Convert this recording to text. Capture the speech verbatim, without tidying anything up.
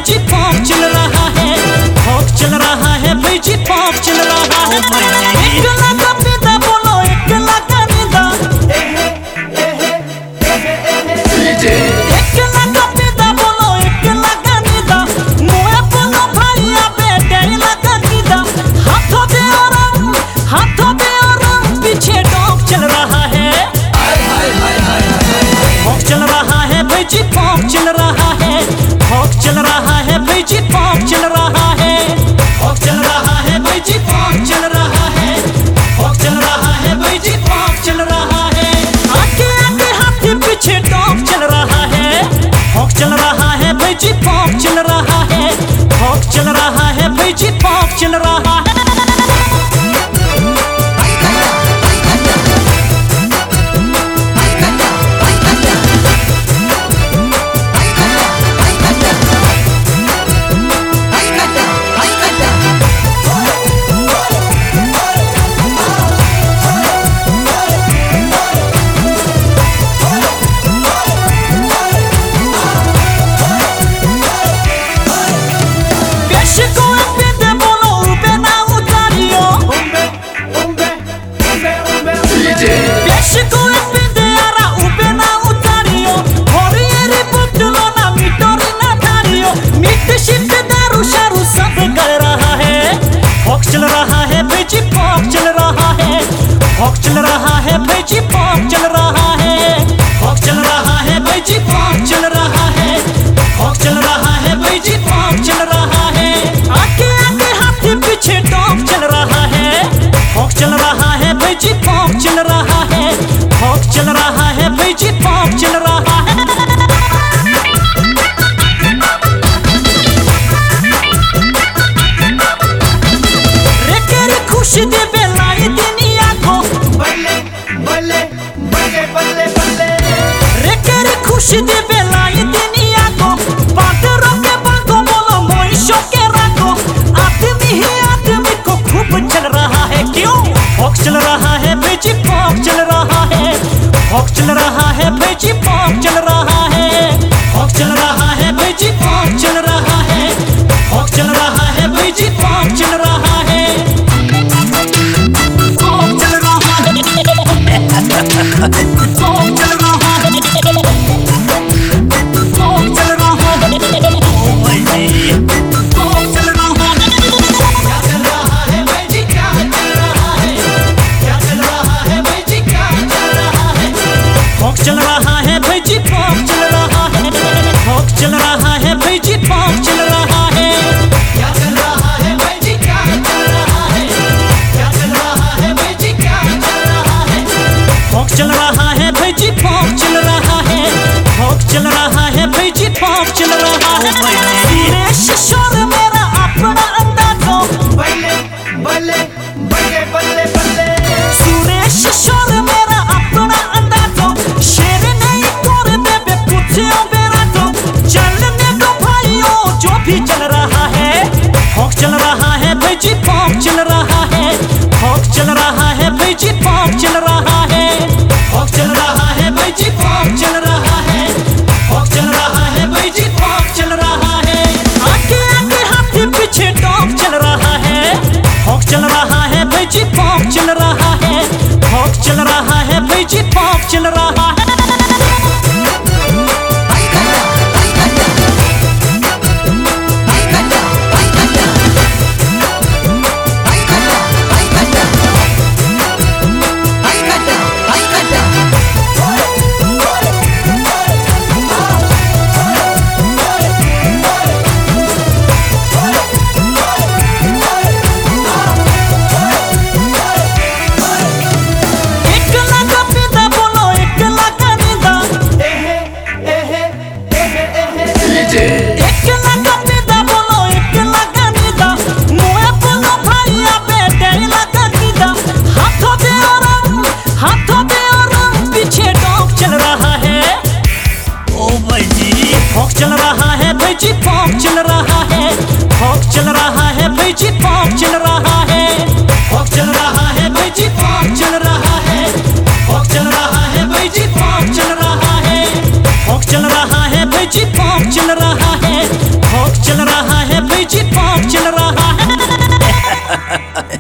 जी Fock चल रहा है, फॉक चल रहा है भाई जी फॉक चल रहा है। एक लगा पीदा बोलो एक लगा नीदा, एक लगा पीदा बोलो एक लगा नीदा, मुए बोलो भैया बेटे लगा नीदा। हाथों पे और हाथों पे और पीछे डॉग चल रहा है, फॉक चल रहा है भाई जी फॉक चल रहा है, फॉक चल रहा है भाई जी फॉक चल रहा है, फॉक चल रहा है भाई जी फॉक चल रहा है, फॉक चल रहा है भाई जी फॉक चल रहा है। आगे आगे हाथी पीछे डॉग चल रहा है, फॉक चल रहा है भाई जी फॉक चल रहा है, फॉक चल रहा है भाई जी फॉक चल रहा है। चल रहा है भाई जी फॉक चल रहा है, फॉक चल रहा है भाई जी फॉक चल रहा है, फॉक चल रहा है भाई जी फॉक चल रहा है, फॉक चल रहा है भाई जी फॉक चल रहा है। आगे आगे हाथी पीछे डॉग चल रहा है, फॉक चल रहा है भाई जी फॉक चल रहा है, फॉक चल रहा है भाई जी फॉक चल रहा है। खुशी दे बेलाई दुनिया को बल्ले बल्ले बल्ले बल्ले बल्ले, रे केरी खुशी दे बेलाई दुनिया को। बादरों के बागों बोलो मोइशों के रागों, आदमी ही आदमी को खूब चल रहा है क्यों? फॉक चल रहा है भाई जी फॉक चल रहा है, फॉक चल रहा है भाई जी फॉक चल रहा है, फॉक चल रहा है भाई जी फॉक चल रहा है, फॉक चल रहा है भाई जी फॉक चल रहा है। चल रहा है भाई जी फॉक चल रहा है, फॉक चल रहा है भाई जी फॉक चल रहा है। क्या चल रहा है भाई जी क्या चल रहा है, क्या चल रहा है भाई जी क्या चल रहा है। फॉक चल रहा है भाई जी फॉक चल रहा है, फॉक चल रहा है भाई जी फॉक चल रहा है। सुरेश शोर मेरा अपना अंदाज़ो बल्ले बल्ले बल्ले बल्ले बल्ले, सुरेश शोर मेरा अपना अंदाज़ो, शेर नहीं तोड़ देवे कुछ बेरा तो चलने दो भाइयों जो भी चल रहा है। फॉक चल रहा है भाई जी फॉक चल रहा है, फॉक चल रहा है भाई जी फॉक चल रहा है, फॉक चल रहा है भाई जी फॉक चल रहा है, फॉक चल रहा है भाई जी फॉक चल रहा है। आगे आगे हाथी पीछे डॉग चल रहा है, फॉक चल रहा है भाई जी फॉक चल रहा है, फॉक चल रहा है भाई जी फॉक चल रहा है। फॉक चल रहा है भाई जी फॉक चल रहा है, फॉक चल रहा है भाई जी फॉक चल रहा है, फॉक चल रहा है भाई जी फॉक चल रहा है, फॉक चल रहा है भाई जी फॉक चल रहा है, फॉक चल रहा है भाई जी फॉक फौक चल रहा है, फौक चल रहा है भाई जी, फौक चल रहा है।